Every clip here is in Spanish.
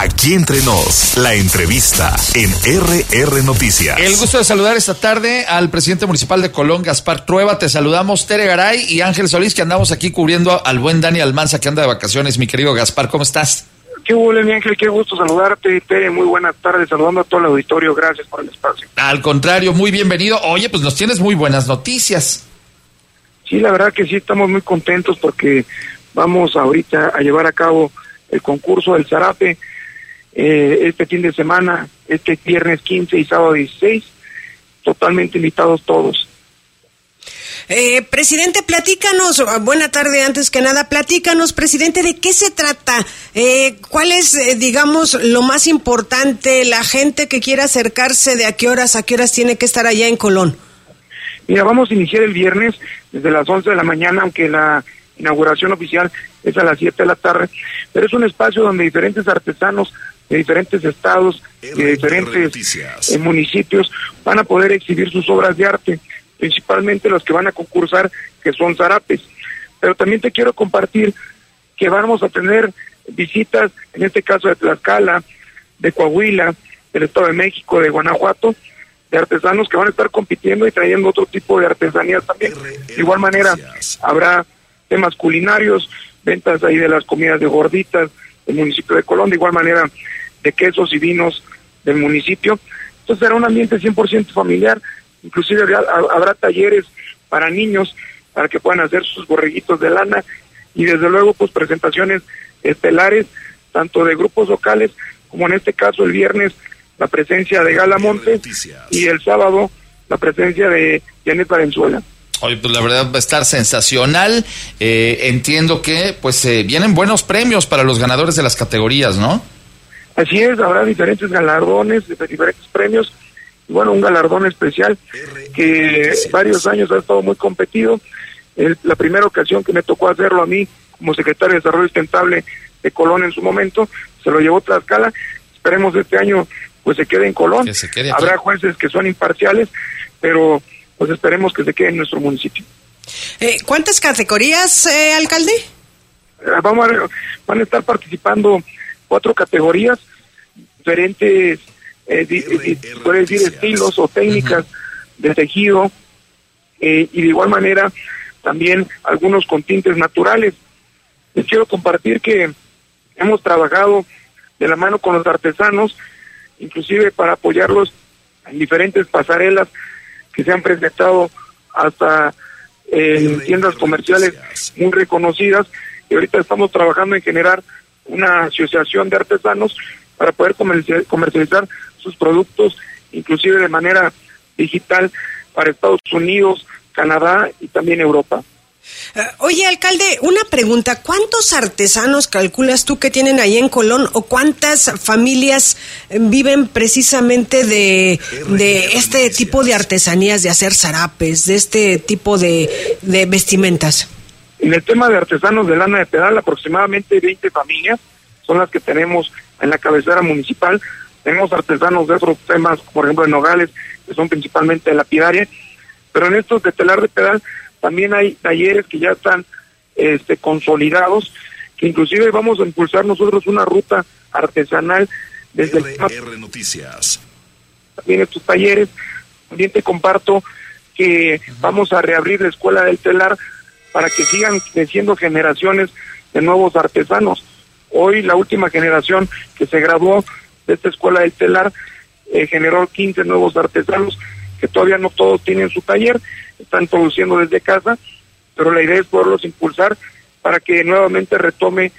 Aquí Entre Nos, la entrevista en RR Noticias. El gusto de saludar esta tarde al presidente municipal de Colón, Gaspar Trueba. Te saludamos, Tere Garay y Ángel Solís, que andamos aquí cubriendo al buen Dani Almanza, que anda de vacaciones. Mi querido Gaspar, ¿cómo estás? Qué bueno, mi Ángel, qué gusto saludarte, Tere, muy buenas tardes, saludando a todo el auditorio, gracias por el espacio. Al contrario, muy bienvenido. Oye, pues nos tienes muy buenas noticias. Sí, la verdad que sí, estamos muy contentos porque vamos ahorita a llevar a cabo el concurso del Zarape este fin de semana, este viernes 15 y sábado 16, totalmente invitados todos. Presidente, platícanos, buena tarde, antes que nada, platícanos, presidente, ¿de qué se trata? ¿Cuál es, digamos, lo más importante, la gente que quiera acercarse, de a qué horas tiene que estar allá en Colón? Mira, vamos a iniciar el viernes desde las 11 de la mañana, aunque la inauguración oficial es a las 7 de la tarde, pero es un espacio donde diferentes artesanos de diferentes estados, de diferentes municipios, van a poder exhibir sus obras de arte, principalmente los que van a concursar, que son zarapes. Pero también te quiero compartir que vamos a tener visitas, en este caso de Tlaxcala, de Coahuila, del Estado de México, de Guanajuato, de artesanos que van a estar compitiendo y trayendo otro tipo de artesanías también. De igual manera, habrá temas culinarios, ventas ahí de las comidas de gorditas del municipio de Colón, de igual manera de quesos y vinos del municipio. Entonces será un ambiente 100% familiar, inclusive habrá talleres para niños, para que puedan hacer sus borreguitos de lana, y desde luego pues presentaciones estelares, tanto de grupos locales, como en este caso el viernes la presencia de Gala Montes, y el sábado la presencia de Janet Valenzuela. Oye, pues la verdad va a estar sensacional. Entiendo que pues vienen buenos premios para los ganadores de las categorías, ¿no? Así es, habrá diferentes galardones, diferentes premios, y bueno, un galardón especial que varios años ha estado muy competido. La primera ocasión que me tocó hacerlo a mí como secretario de Desarrollo Sustentable de Colón en su momento, se lo llevó Tlaxcala. Esperemos este año pues se quede en Colón. Habrá jueces que son imparciales, pero pues esperemos que se quede en nuestro municipio. ¿Cuántas categorías, alcalde? Van a estar participando 4 categorías, diferentes, puede decir, estilos o técnicas de tejido, y de igual manera también algunos con tintes naturales. Les quiero compartir que hemos trabajado de la mano con los artesanos, inclusive para apoyarlos en diferentes pasarelas que se han presentado hasta en tiendas comerciales muy reconocidas, y ahorita estamos trabajando en generar una asociación de artesanos para poder comercializar sus productos, inclusive de manera digital, para Estados Unidos, Canadá y también Europa. Oye, alcalde, una pregunta, ¿cuántos artesanos calculas tú que tienen ahí en Colón, o cuántas familias viven precisamente de este tipo de artesanías, de hacer zarapes, de este tipo de vestimentas? En el tema de artesanos de lana de pedal, aproximadamente 20 familias son las que tenemos en la cabecera municipal. Tenemos artesanos de otros temas, por ejemplo en Nogales, que son principalmente de lapidaria, pero en estos de telar de pedal también hay talleres que ya están consolidados, que inclusive vamos a impulsar nosotros una ruta artesanal desde RR Noticias. También estos talleres. También te comparto que vamos a reabrir la Escuela del Telar para que sigan creciendo generaciones de nuevos artesanos. Hoy la última generación que se graduó de esta Escuela del Telar generó 15 nuevos artesanos, que todavía no todos tienen su taller, están produciendo desde casa, pero la idea es poderlos impulsar para que nuevamente retome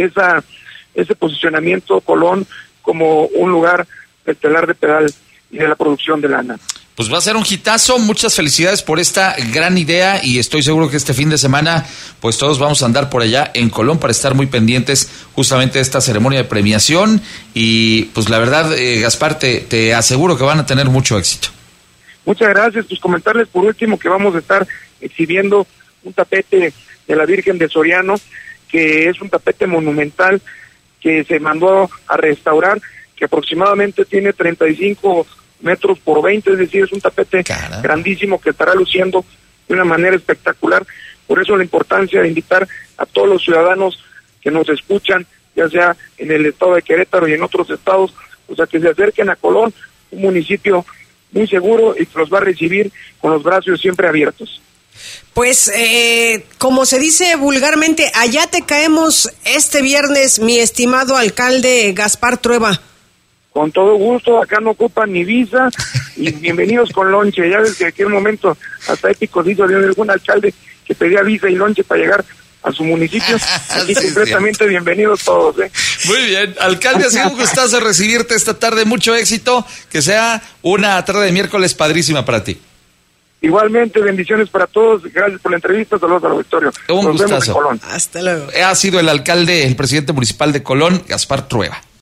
ese posicionamiento Colón como un lugar del telar de pedal y de la producción de lana. Pues va a ser un hitazo, muchas felicidades por esta gran idea, y estoy seguro que este fin de semana pues todos vamos a andar por allá en Colón para estar muy pendientes justamente de esta ceremonia de premiación, y pues la verdad, Gaspar, te aseguro que van a tener mucho éxito. Muchas gracias. Pues comentarles por último que vamos a estar exhibiendo un tapete de la Virgen de Soriano, que es un tapete monumental que se mandó a restaurar, que aproximadamente tiene 35 metros por 20, es decir, es un tapete grandísimo que estará luciendo de una manera espectacular. Por eso la importancia de invitar a todos los ciudadanos que nos escuchan ya sea en el estado de Querétaro y en otros estados, o sea, que se acerquen a Colón, un municipio muy seguro y que los va a recibir con los brazos siempre abiertos. Pues, como se dice vulgarmente, allá te caemos este viernes, mi estimado alcalde Gaspar Trueba. Con todo gusto, acá no ocupan ni visa, y bienvenidos con lonche. Ya desde aquel momento hasta épico hizo de algún alcalde que pedía visa y lonche para llegar a su municipio. Aquí sí, completamente bienvenidos todos. Muy bien, alcalde, ha sido un gustazo recibirte esta tarde, mucho éxito, que sea una tarde de miércoles padrísima para ti. Igualmente, bendiciones para todos, gracias por la entrevista, saludos al auditorio. Un gustazo. Vemos en Colón. Hasta luego. Ha sido el alcalde, el presidente municipal de Colón, Gaspar Trueba.